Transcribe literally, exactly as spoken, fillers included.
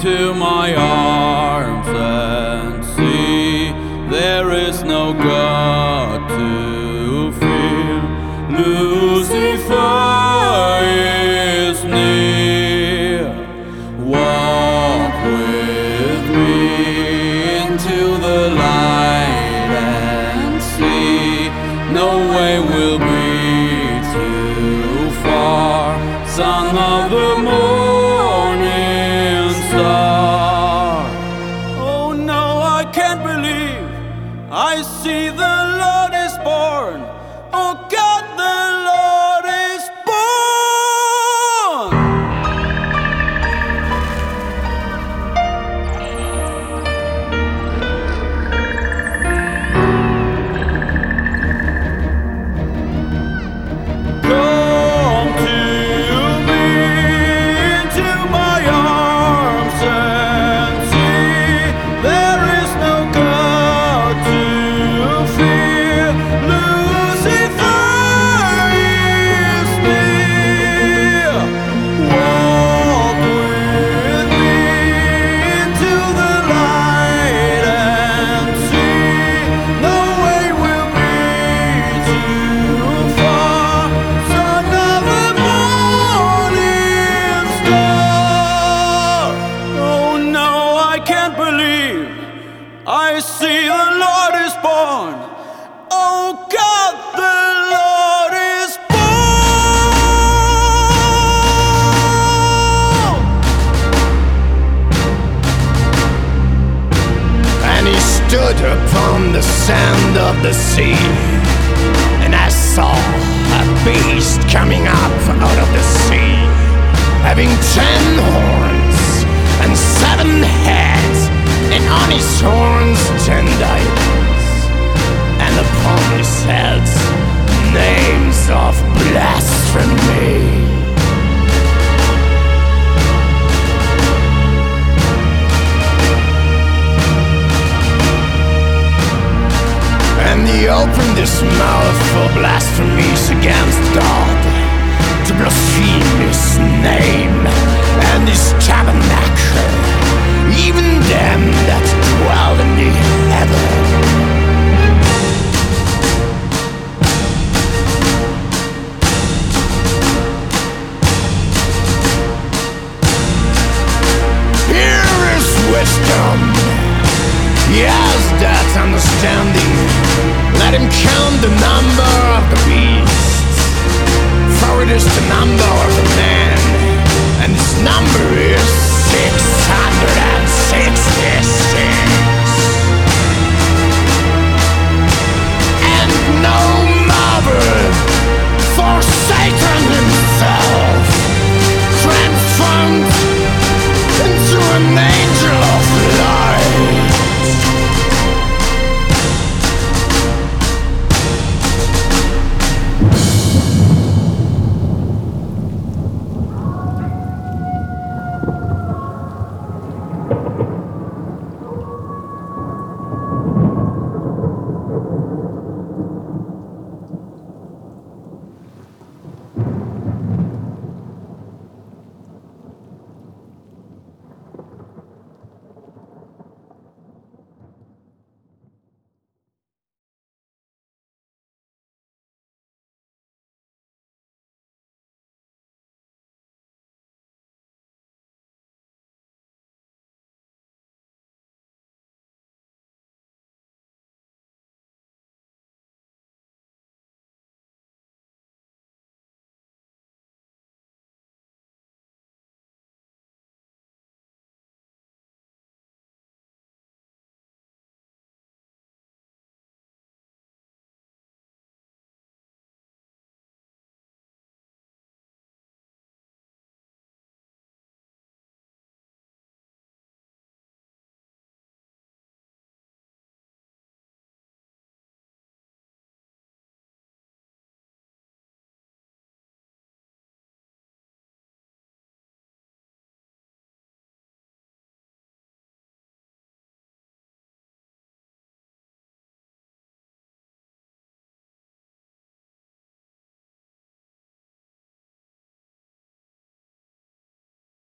into my arms and see there is no God to fear. Lucifer is near. Walk with me into the light and see no way will be too far. Son of the morning star. Oh no, I can't believe I see the Lord is born. Oh God, the Lord is born. Come to me into my arms and see there is no God to fear. Lucifer is near. Walk with me into the light and see no way will be too far. Son of the morning star. Oh no, I can't believe I see the Lord is born. Oh God, the Lord is born. And he stood upon the sand of the sea, and I saw a beast coming up out of the sea, having ten horns and seven heads, and on his horns ten diamonds, and upon his heads names of blasphemy. And he opened his mouth for blasphemies against God, to blaspheme his name and his tabernacle, even them that dwell in the heaven. Here is wisdom. He has that understanding. Let him count the number of the beast, for it is the number of the man, and his number is